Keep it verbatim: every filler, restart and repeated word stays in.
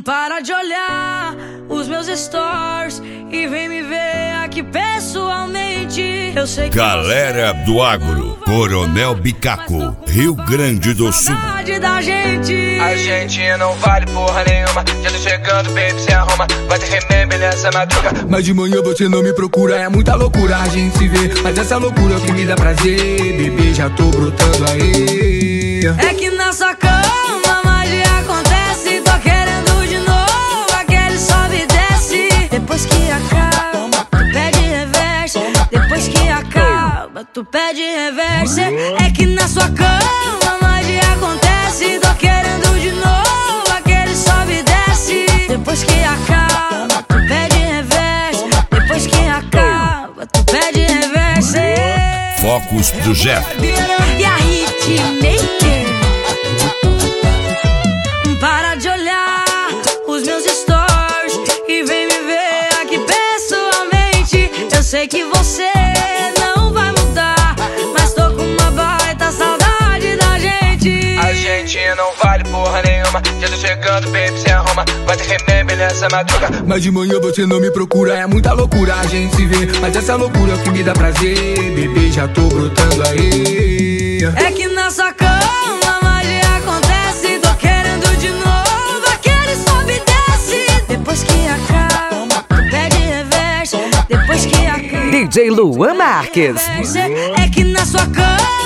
Para de olhar os meus stories e vem me ver aqui pessoalmente. Eu sei que Galera do Agro, Coronel Bicaco, Rio Grande do Sul. Da gente. A gente não vale porra nenhuma. Já tô chegando, baby, se arruma. Vai ter remember nessa madruga. Mas de manhã você não me procura. É muita loucura a gente se vê. Mas essa loucura é o que me dá prazer. Bebê, já tô brotando aí. É que na sua cama magia acontece. Tô querendo de novo aquele sobe e desce. Depois que acaba, tu pede reverse. Depois que acaba, tu pede reverse. É que na sua cama magia acontece. Tô querendo de novo aquele sobe e desce. Depois que acaba, tu pede reverse. Depois que acaba, tu pede reverse. Focus do Jeff e a Hitmaker. Para de olhar os meus stories e vem me ver aqui pessoalmente. Eu sei que você não vai mudar, mas tô com uma baita saudade da gente. A gente não vale porra nenhuma. Já tô chegando, baby, se arruma. Vai ter remember nessa madruga. Mas de manhã você não me procura. É muita loucura a gente se vê. Mas essa loucura é o que me dá prazer. Bebê, já tô brotando aí. É que na sua cama magia acontece. Tô querendo de novo aquele sobe e desce. Depois que acaba, tu pede reverse. Depois que acaba, D J Luan Marques. é que na sua cama